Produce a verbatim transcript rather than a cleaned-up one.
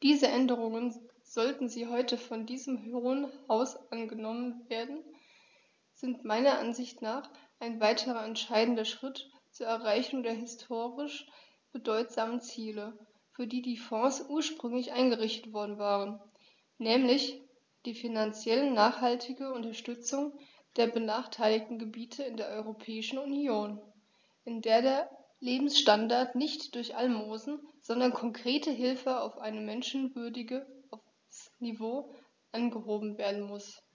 Diese Änderungen, sollten sie heute von diesem Hohen Haus angenommen werden, sind meiner Ansicht nach ein weiterer entscheidender Schritt zur Erreichung der historisch bedeutsamen Ziele, für die die Fonds ursprünglich eingerichtet worden waren, nämlich die finanziell nachhaltige Unterstützung der benachteiligten Gebiete in der Europäischen Union, in der der Lebensstandard nicht durch Almosen, sondern konkrete Hilfe auf ein menschenwürdiges Niveau angehoben werden muss.